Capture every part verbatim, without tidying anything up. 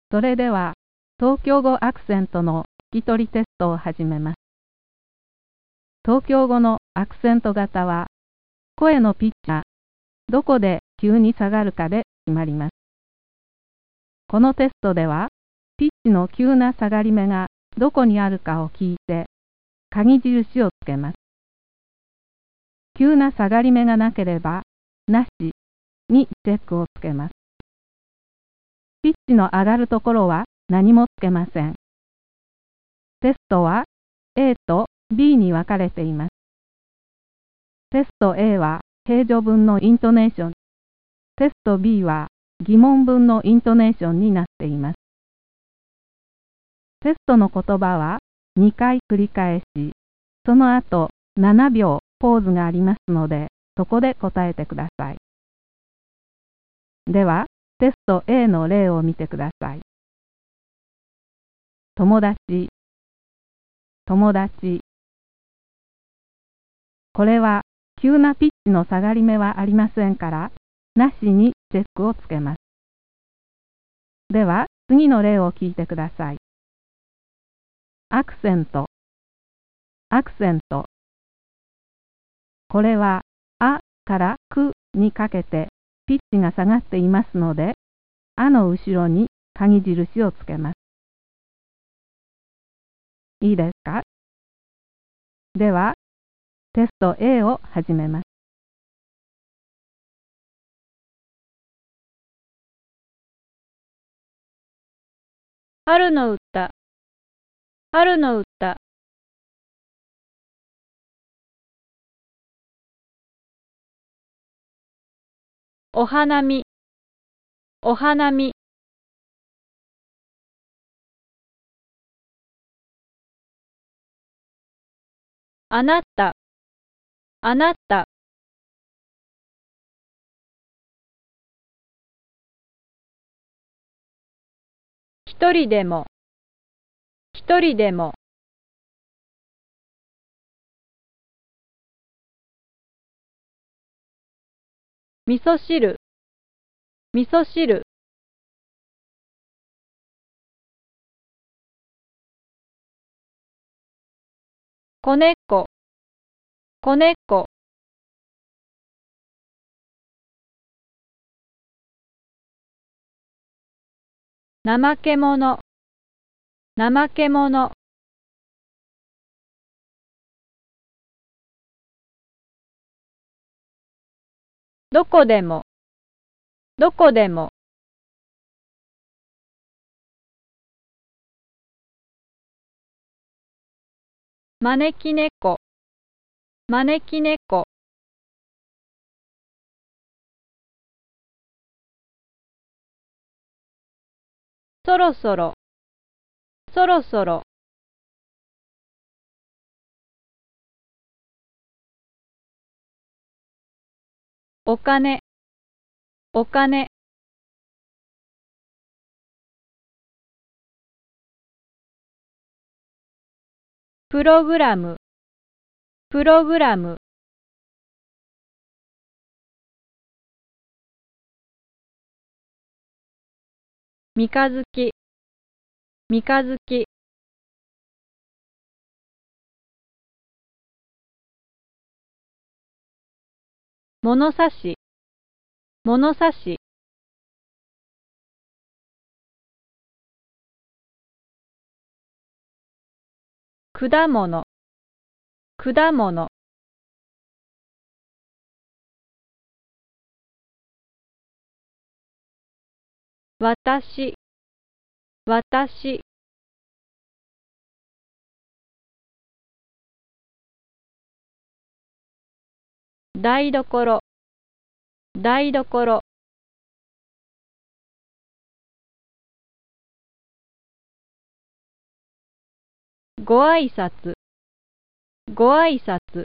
それでは、東京語アクセントの聞き取りテストを始めます。東京語のアクセント型は、声のピッチがどこで急に下がるかで決まります。このテストでは、ピッチの急な下がり目がどこにあるかを聞いて、鍵印をつけます。急な下がり目がなければ、なしにチェックをつけます。ピッチの上がるところは何もつけません。テストは A と B に分かれています。テスト A は平序文のイントネーション、テスト B は疑問文のイントネーションになっています。テストの言葉はにかい繰り返し、その後ななびょうポーズがありますので、そこで答えてください。では、テスト A の例を見てください。友達、友達。これは急なピッチの下がり目はありませんから、なしにチェックをつけます。では、次の例を聞いてください。アクセント、アクセント。これは、あからくにかけてピッチが下がっていますので、あの後ろに鍵印をつけます。いいですか？では、テスト A を始めます。 春の歌、春の歌。お花見、お花見。あなた、あなた。一人でも、一人でも。味噌汁、味噌汁。子猫、子猫。怠け者、怠け者。どこでも、どこでも。招き猫、招き猫。そろそろ、そろそろ。お金、お金。プログラム、プログラム。三日月、三日月。物差し、物差し。果物、果物。私、私。台所、台所。ご挨拶、ご挨拶。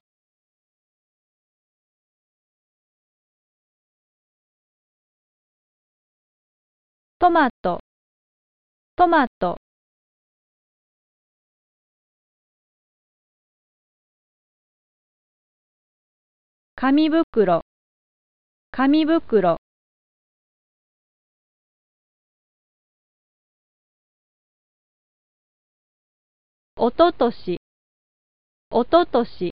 トマト、トマト。紙袋、紙袋。 おととし、おととし。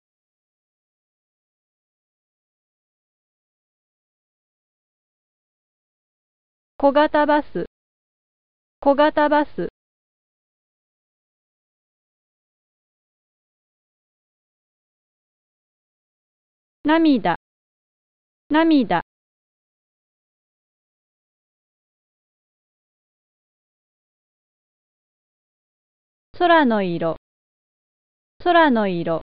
小型バス、小型バス。涙、涙。空の色、空の色。